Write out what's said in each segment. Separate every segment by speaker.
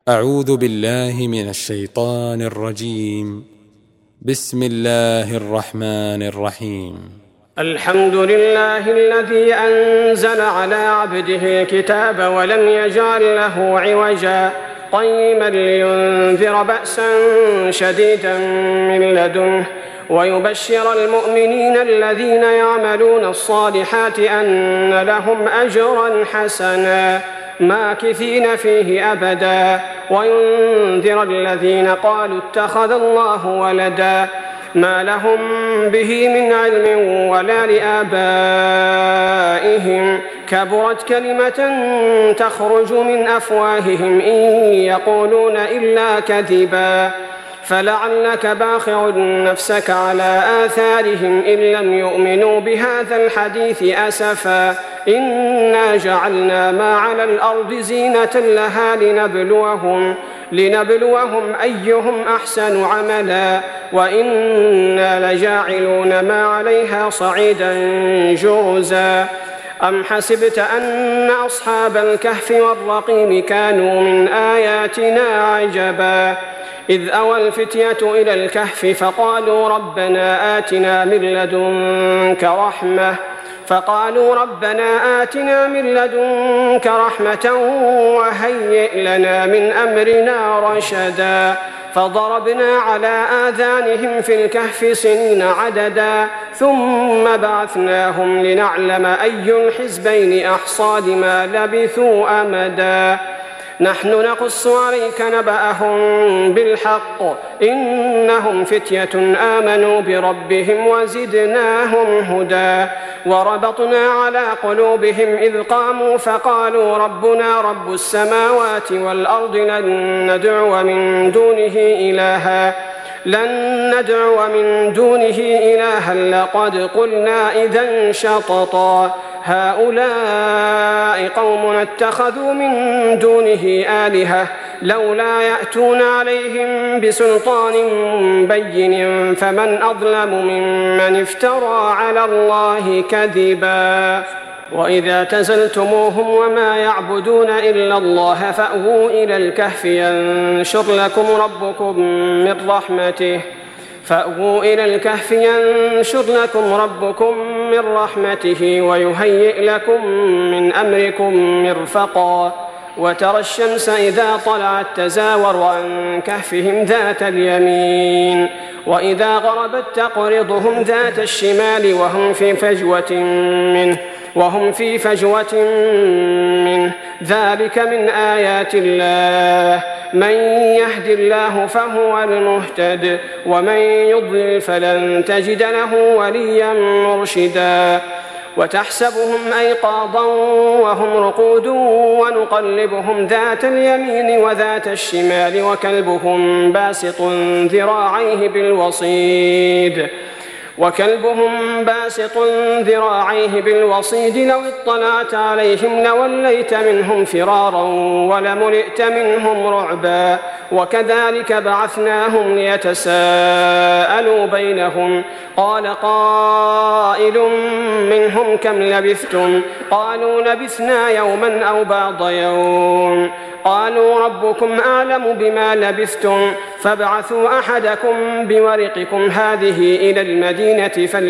Speaker 1: أعوذ بالله من الشيطان الرجيم. بسم الله الرحمن الرحيم.
Speaker 2: الحمد لله الذي أنزل على عبده الكتاب ولم يجعل له عوجا قيما لينذر بأسا شديدا من لدنه ويبشر المؤمنين الذين يعملون الصالحات أن لهم أجرا حسنا ماكثين فيه أبدا وينذر الذين قالوا اتخذ الله ولدا ما لهم به من علم ولا لآبائهم كبرت كلمة تخرج من أفواههم إن يقولون إلا كذبا فلعلك باخع نفسك على آثارهم إن لم يؤمنوا بهذا الحديث أسفا إنا جعلنا ما على الأرض زينة لها لنبلوهم أيهم أحسن عملا وإنا لجاعلون ما عليها صعيدا جرزا أم حسبت أن أصحاب الكهف والرقيم كانوا من آياتنا عجبا إذ أوى الفتية إلى الكهف فقالوا ربنا آتنا من لدنك رحمة وهيئ لنا من أمرنا رشدا فضربنا على آذانهم في الكهف سنين عددا ثم بعثناهم لنعلم أي الحزبين أحصى لما لبثوا أمدا نحن نقص عليك نبأهم بالحق إنهم فتية آمنوا بربهم وزدناهم هدى وربطنا على قلوبهم إذ قاموا فقالوا ربنا رب السماوات والأرض لن ندعو من دونه إلها لقد قلنا إذا شططا هؤلاء قوم اتخذوا من دونه آلهة لولا يأتون عليهم بسلطان بين فمن أظلم ممن افترى على الله كذبا وإذا اعتزلتموهم وما يعبدون إلا الله فأووا إلى الكهف ينشر لكم ربكم من رحمته ويهيئ لكم من أمركم مرفقا وترى الشمس إذا طلعت تزاور عن كهفهم ذات اليمين وإذا غربت تقرضهم ذات الشمال وهم في فجوة منه ذلك من آيات الله من يهد الله فهو المهتد ومن يضلل فلن تجد له وليا مرشدا وتحسبهم أيقاظا وهم رقود ونقلبهم ذات اليمين وذات الشمال وكلبهم باسط ذراعيه بالوصيد لو اطلعت عليهم لوليت منهم فرارا ولملئت منهم رعبا وكذلك بعثناهم ليتساءلوا بينهم قال قائل منهم كم لبثتم قالوا لبثنا يوما أو بعض يوم قالوا ربكم أعلم بما لبثتم فابعثوا أحدكم بورقكم هذه إلى المدينة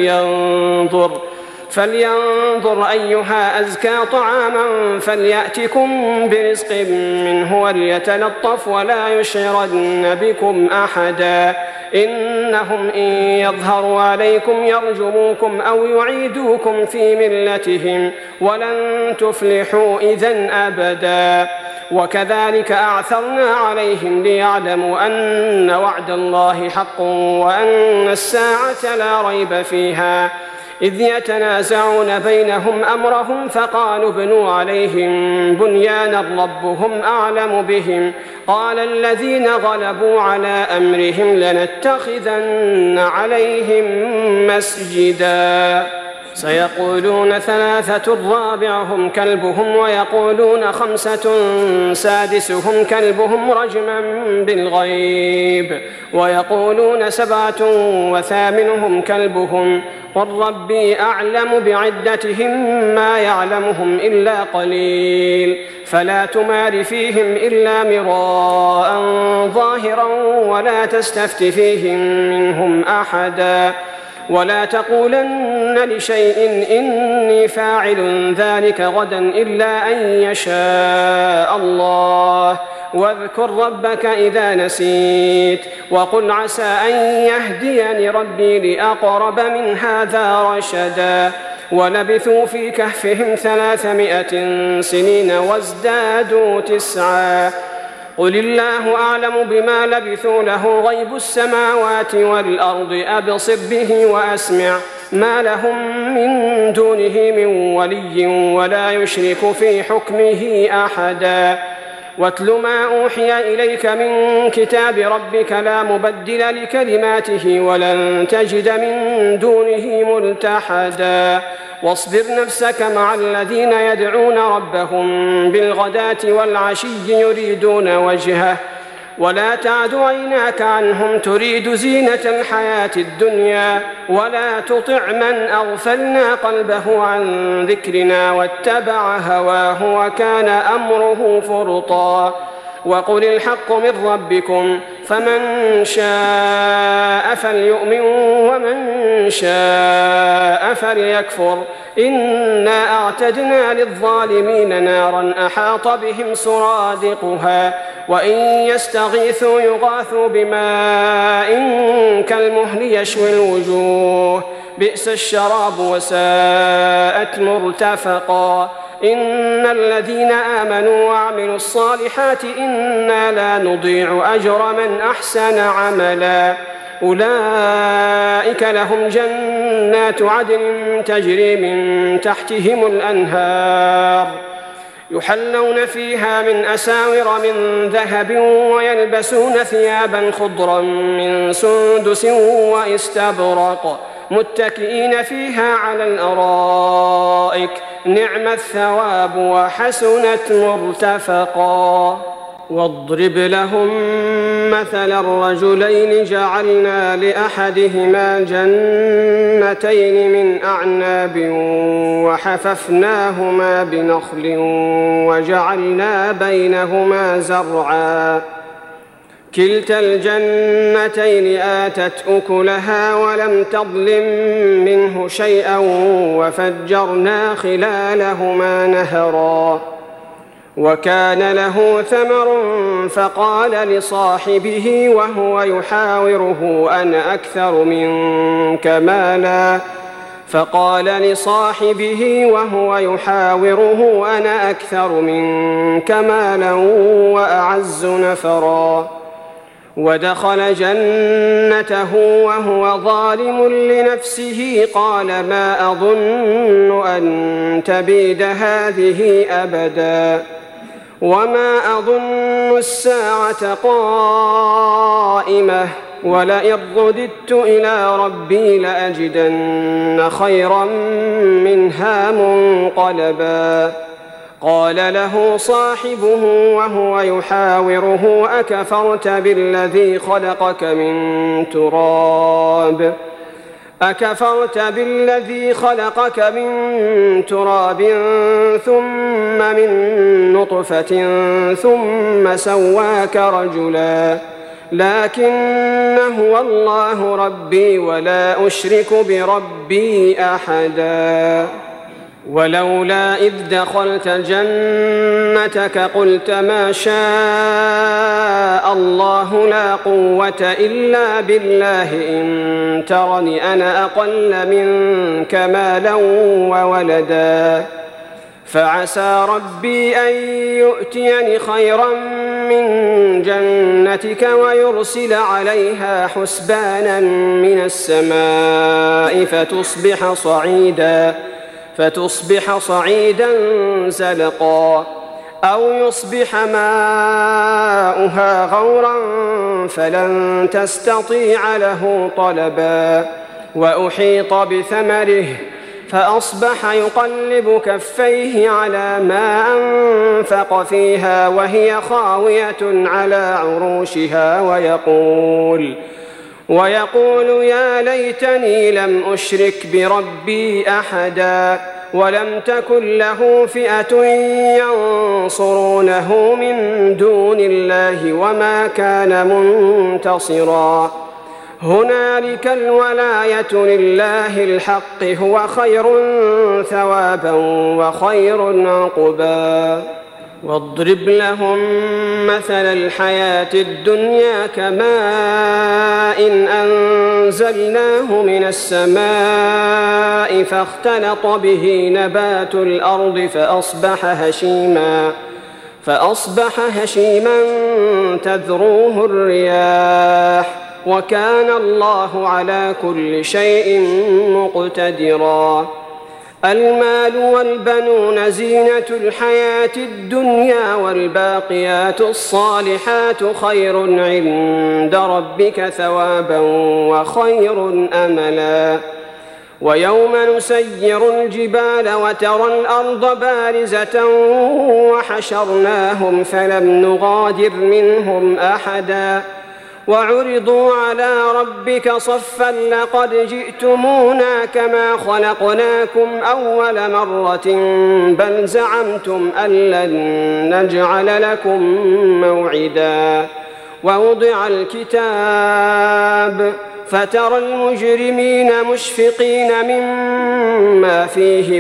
Speaker 2: فلينظر أيها أزكى طعاما فليأتكم برزق منه وليتلطف ولا يشعرن بكم أحدا إنهم إن يظهروا عليكم يرجموكم أو يعيدوكم في ملتهم ولن تفلحوا إذن أبدا وكذلك أعثرنا عليهم ليعلموا أن وعد الله حق وأن الساعة لا ريب فيها إذ يتنازعون بينهم أمرهم فقالوا ابنوا عليهم بنيانا ربهم أعلم بهم قال الذين غلبوا على أمرهم لنتخذن عليهم مسجدا. سيقولون 3 رابعهم كلبهم ويقولون 5 سادسهم كلبهم رجما بالغيب ويقولون 7 وثامنهم كلبهم قل ربي أعلم بعدتهم ما يعلمهم إلا قليل فلا تمار فيهم إلا مراء ظاهرا ولا تستفت فيهم منهم أحدا ولا تقولن لشيء إني فاعل ذلك غدا إلا أن يشاء الله واذكر ربك إذا نسيت وقل عسى أن يهديني ربي لأقرب من هذا رشدا ولبثوا في كهفهم 300 سنين وازدادوا 9 قل الله أعلم بما لبثوا له غيب السماوات والأرض أبصر به وأسمع ما لهم من دونه من ولي ولا يشرك في حكمه أحدا واتل ما أوحي إليك من كتاب ربك لا مبدل لكلماته ولن تجد من دونه ملتحدا واصبر نفسك مع الذين يدعون ربهم بالغداة والعشي يريدون وجهه ولا تعد عيناك عنهم تريد زينة الحياة الدنيا ولا تطع من أغفلنا قلبه عن ذكرنا واتبع هواه وكان أمره فرطا وقل الحق من ربكم فمن شاء فليؤمن ومن شاء فليكفر إنا أعتدنا للظالمين نارا أحاط بهم سرادقها وإن يستغيثوا يغاثوا بماء كالمهل يشوي الوجوه بئس الشراب وساءت مرتفقا إن الذين آمنوا وعملوا الصالحات إنا لا نضيع أجر من أحسن عملا أولئك لهم جنات عدن تجري من تحتهم الأنهار يحلون فيها من أساور من ذهب ويلبسون ثيابا خضرا من سندس واستبرق متكئين فيها على الأرائك نعم الثواب وحسنت مرتفقا واضرب لهم مثل الرجلين جعلنا لأحدهما جنتين من أعناب وحففناهما بنخل وجعلنا بينهما زرعا كلتا الجنتين آتت أكلها ولم تظلم منه شيئا وفجرنا خلالهما نهرا وكان له ثمر فقال لصاحبه وهو يحاوره أنا أكثر منك مالا وأعز نفرا ودخل جنته وهو ظالم لنفسه قال ما أظن أن تبيد هذه أبدا وما أظن الساعة قائمة ولئن رددت إلى ربي لأجدن خيرا منها منقلبا قال له صاحبه وهو يحاوره أكفرت بالذي خلقك من تراب ثم من نطفة ثم سواك رجلا لكن هو الله ربي ولا أشرك بربي أحدا ولولا إذ دخلت جنتك قلت ما شاء الله لا قوة إلا بالله إن ترني أنا أقل منك مالا وولدا فعسى ربي أن يؤتيني خيرا من جنتك ويرسل عليها حسبانا من السماء فتصبح صعيدا زلقا أو يصبح ماؤها غورا فلن تستطيع له طلبا وأحيط بثمره فأصبح يقلب كفيه على ما أنفق فيها وهي خاوية على عروشها ويقول يا ليتني لم أشرك بربي أحدا ولم تكن له فئة ينصرونه من دون الله وما كان منتصرا هنالك الولاية لله الحق هو خير ثوابا وخير عقبا واضرب لهم مثل الحياة الدنيا كماء أنزلناه من السماء فاختلط به نبات الأرض فأصبح هشيما تذروه الرياح وكان الله على كل شيء مقتدرا المال والبنون زينة الحياة الدنيا والباقيات الصالحات خير عند ربك ثوابا وخير أملا ويوم نسير الجبال وترى الأرض بارزة وحشرناهم فلم نغادر منهم أحدا وعرضوا على ربك صفا لقد جئتمونا كما خلقناكم أول مرة بل زعمتم أن لن نجعل لكم موعدا ووضع الكتاب فترى المجرمين مشفقين مما فيه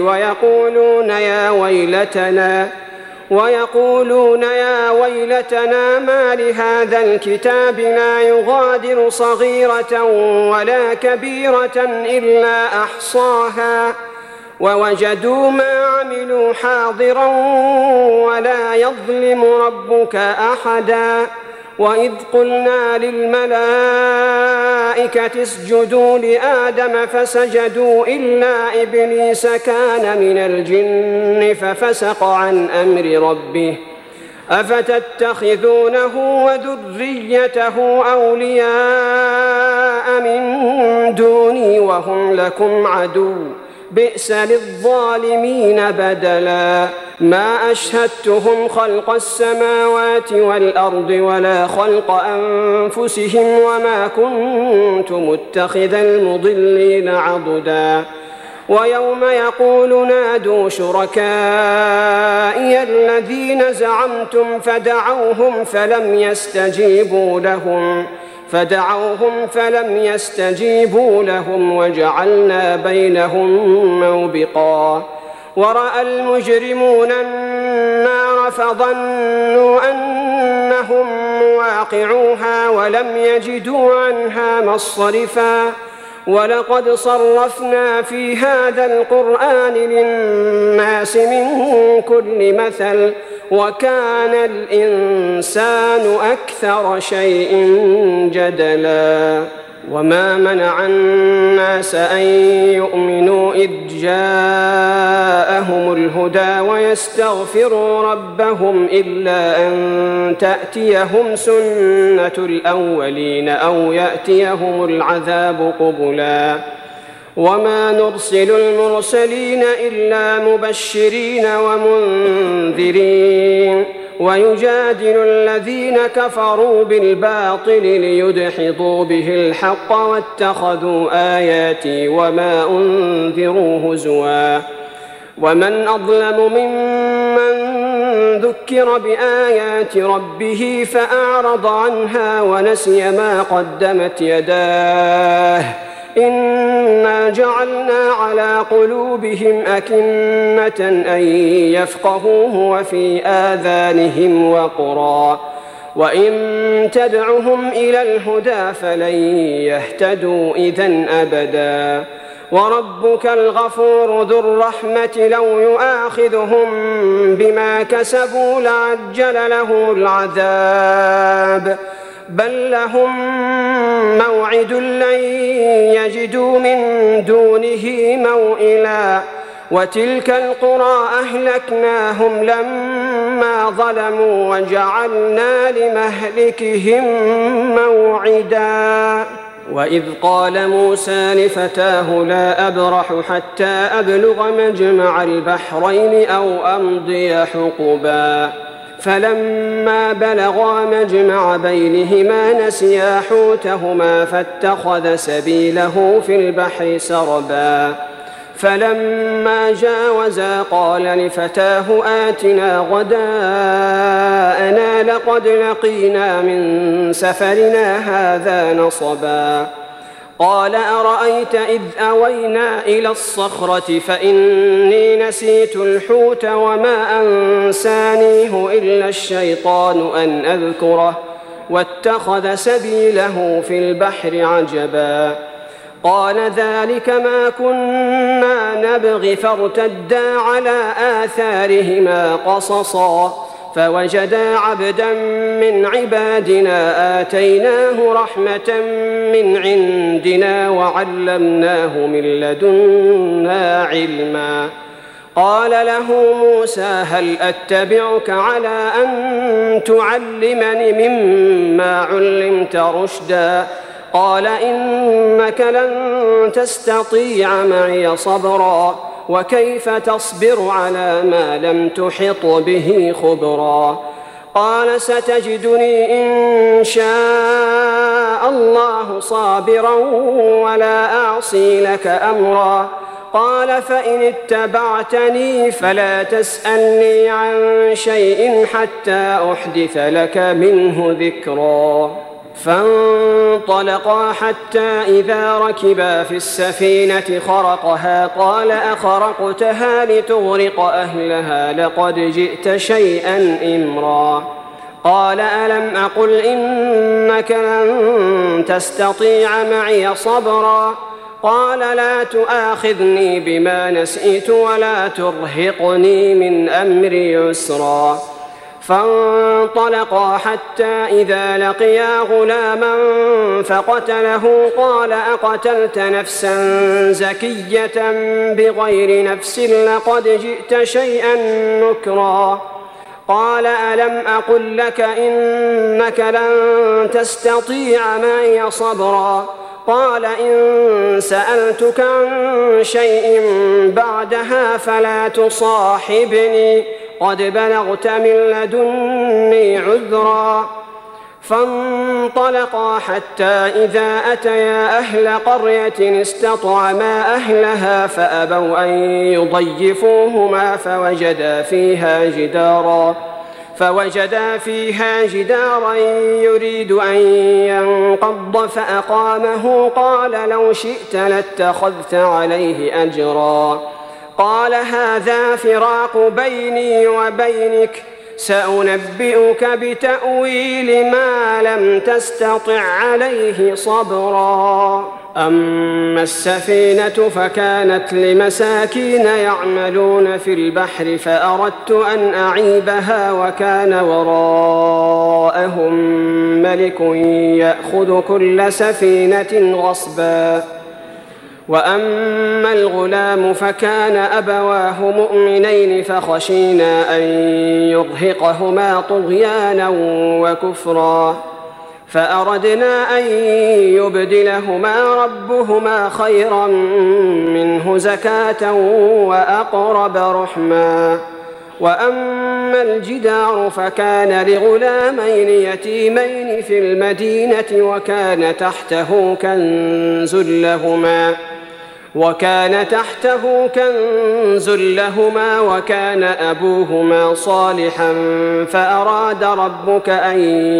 Speaker 2: ويقولون يا ويلتنا ما لهذا الكتاب لا يغادر صغيرة ولا كبيرة إلا أحصاها ووجدوا ما عملوا حاضرا ولا يظلم ربك أحدا وإذ قلنا للملائكة اسجدوا لآدم فسجدوا إلا إبليس كان من الجن ففسق عن أمر ربه أفتتخذونه وذريته أولياء من دوني وهم لكم عدو بئس للظالمين بدلا ما أشهدتهم خلق السماوات والأرض ولا خلق أنفسهم وما كنت متخذ المضلين عضدا ويوم يقول نادوا شركائي الذين زعمتم فدعوهم فلم يستجيبوا لهم وجعلنا بينهم موبقا ورأى المجرمون النار فظنوا أنهم مواقعوها ولم يجدوا عنها مصرفا ولقد صرفنا في هذا القرآن للناس من كل مثل وكان الإنسان أكثر شيء جدلا وما منع الناس أن يؤمنوا إذ جاءهم الهدى ويستغفروا ربهم إلا أن تأتيهم سنة الأولين أو يأتيهم العذاب قبلا وما نرسل المرسلين إلا مبشرين ومنذرين ويجادل الذين كفروا بالباطل ليدحضوا به الحق واتخذوا آياتي وما أنذروا هزوا ومن أظلم ممن ذكر بآيات ربه فأعرض عنها ونسي ما قدمت يداه إنا جعلنا على قلوبهم أكنة أن يفقهوه وفي آذانهم وقرا وإن تدعهم إلى الهدى فلن يهتدوا إذن أبدا وربك الغفور ذو الرحمة لو يؤاخذهم بما كسبوا لعجل لهم العذاب بل لهم موعد لن يجدوا من دونه موئلا وتلك القرى أهلكناهم لما ظلموا وجعلنا لمهلكهم موعدا وإذ قال موسى لفتاه لا أبرح حتى أبلغ مجمع البحرين أو أمضي حقبا فلما بلغا مجمع بينهما نسيا حوتهما فاتخذ سبيله في البحر سربا فلما جاوزا قال لفتاه آتنا غداءنا لقد لقينا من سفرنا هذا نصبا قال أرأيت إذ أوينا إلى الصخرة فإني نسيت الحوت وما أنسانيه إلا الشيطان أن أذكره واتخذ سبيله في البحر عجبا قال ذلك ما كنا نبغي فارتدا على آثارهما قصصا فوجدا عبدا من عبادنا آتيناه رحمة من عندنا وعلمناه من لدنا علما قال له موسى هل أتبعك على أن تعلمني مما علمت رشدا قال إنك لن تستطيع معي صبرا وكيف تصبر على ما لم تحط به خبرا قال ستجدني إن شاء الله صابرا ولا أعصي لك أمرا قال فإن اتبعتني فلا تسألني عن شيء حتى أحدث لك منه ذكرا فانطلقا حتى إذا ركبا في السفينة خرقها قال أخرقتها لتغرق أهلها لقد جئت شيئا إمرا قال ألم أقل إنك لن تستطيع معي صبرا قال لا تؤاخذني بما نسيت ولا ترهقني من أمري يسرا فانطلقا حتى إذا لقيا غلاما فقتله قال أقتلت نفسا زكية بغير نفس لقد جئت شيئا نكرا قال ألم أقل لك إنك لن تستطيع معي صبرا قال إن سألتك عن شيء بعدها فلا تصاحبني قد بلغت من لدني عذرا فانطلقا حتى إذا أتيا أهل قرية استطعما أهلها فأبوا أن يضيفوهما فوجدا فيها جدارا يريد أن ينقض فأقامه قال لو شئت لاتخذت عليه أجرا قال هذا فراق بيني وبينك سأنبئك بتأويل ما لم تستطع عليه صبرا أما السفينة فكانت لمساكين يعملون في البحر فأردت أن أعيبها وكان وراءهم ملك يأخذ كل سفينة غصبا وأما الغلام فكان أبواه مؤمنين فخشينا أن يرهقهما طغيانا وكفرا فأردنا أن يبدلهما ربهما خيرا منه زكاة وأقرب رحما وأما الجدار فكان لغلامين يتيمين في المدينة وكان تحته كنز لهما وكان أبوهما صالحا فأراد ربك أن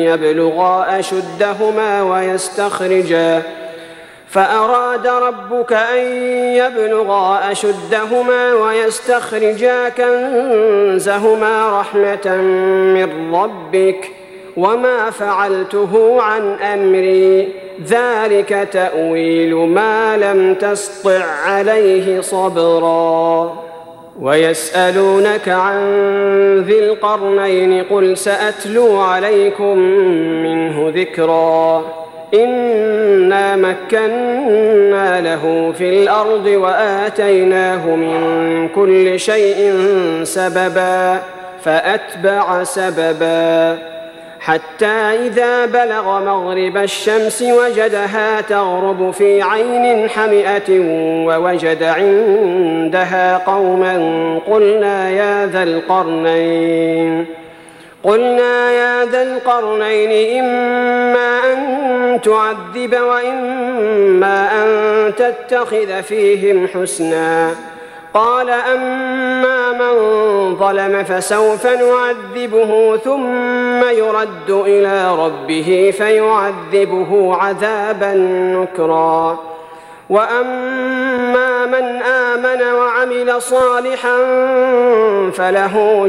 Speaker 2: يبلغا أشدهما ويستخرجا كنزهما رحمة من ربك وما فعلته عن أمري ذلك تأويل ما لم تسطع عليه صبرا ويسألونك عن ذي القرنين قل سأتلو عليكم منه ذكرا إنا مكنا له في الأرض وآتيناه من كل شيء سببا فأتبع سببا حتى إذا بلغ مغرب الشمس وجدها تغرب في عين حمئة ووجد عندها قوما قلنا يا ذا القرنين إما أن تعذب وإما أن تتخذ فيهم حسنا قال أما من ظلم فسوف نعذبه ثم يرد إلى ربه فيعذبه عذابا نكرا وأما من آمن وعمل صالحا فله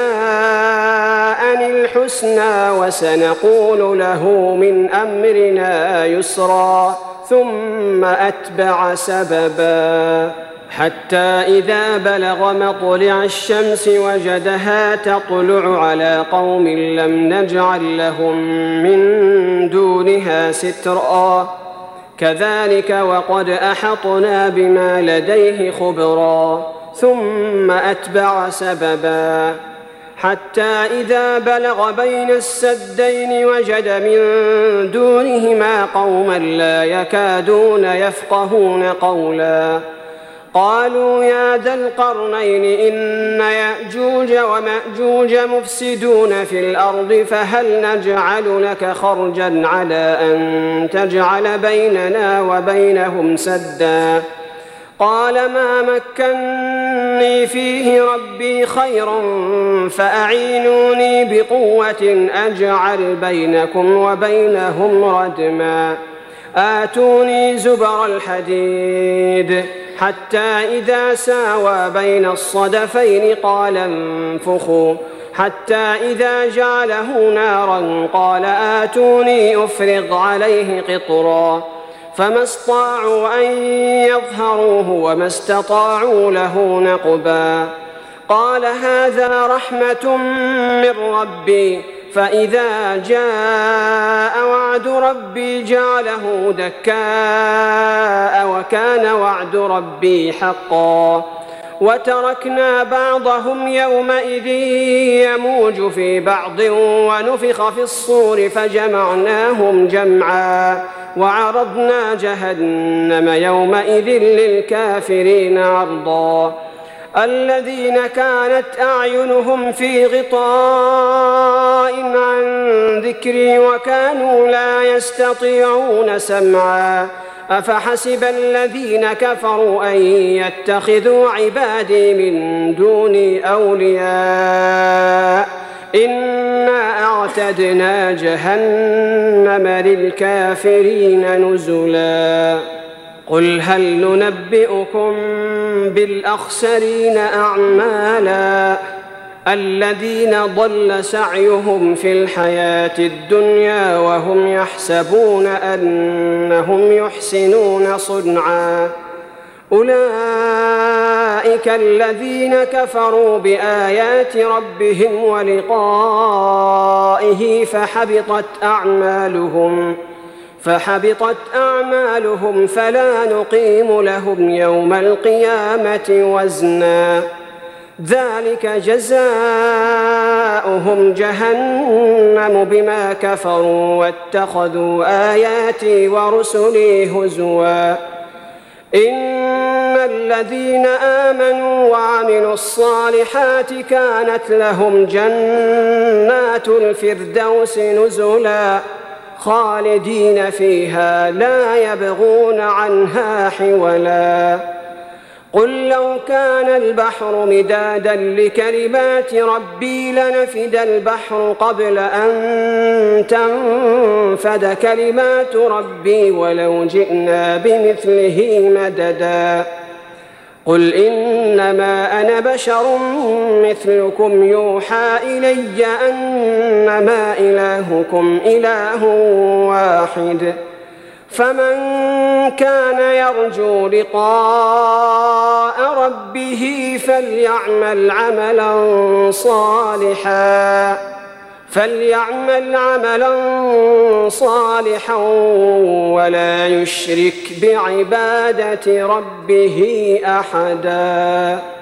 Speaker 2: جزاء الحسنى وسنقول له من أمرنا يسرا ثم أتبع سببا حتى إذا بلغ مطلع الشمس وجدها تطلع على قوم لم نجعل لهم من دونها سترا كذلك وقد أحطنا بما لديه خبرا ثم أتبع سببا حتى إذا بلغ بين السدين وجد من دونهما قوما لا يكادون يفقهون قولا قالوا يا ذا القرنين إن يأجوج ومأجوج مفسدون في الأرض فهل نجعل لك خرجا على أن تجعل بيننا وبينهم سدا قال ما مكني فيه ربي خير فأعينوني بقوة أجعل بينكم وبينهم ردما آتوني زبر الحديد حتى إذا ساوى بين الصدفين قال انفخوا حتى إذا جعله نارا قال آتوني أفرغ عليه قطرا فما استطاعوا أن يظهروه وما استطاعوا له نقبا قال هذا رحمة من ربي فإذا جاء وعد ربي جعله دكاء وكان وعد ربي حقا وتركنا بعضهم يومئذ يموج في بعض ونفخ في الصور فجمعناهم جمعا وعرضنا جهنم يومئذ للكافرين عرضا الذين كانت أعينهم في غطاء عن ذكري وكانوا لا يستطيعون سمعا أفحسب الذين كفروا أن يتخذوا عبادي من دوني أولياء إنا أعتدنا جهنم للكافرين نزلا قل هل ننبئكم بالأخسرين أعمالا الذين ضل سعيهم في الحياة الدنيا وهم يحسبون أنهم يحسنون صنعا أولئك الذين كفروا بآيات ربهم ولقائه فحبطت أعمالهم فلا نقيم لهم يوم القيامة وزنا ذلك جزاؤهم جهنم بما كفروا واتخذوا آياتي ورسلي هزوا إن الذين آمنوا وعملوا الصالحات كانت لهم جنات الفردوس نزلا خالدين فيها لا يبغون عنها حولا قل لو كان البحر مدادا لكلمات ربي لنفد البحر قبل أن تنفد كلمات ربي ولو جئنا بمثله مددا قل إنما أنا بشر مثلكم يوحى إلي أنما إلهكم إله واحد فمن كان يرجو لقاء ربه فليعمل عملا صالحا ولا يشرك بعبادة ربه أحدا.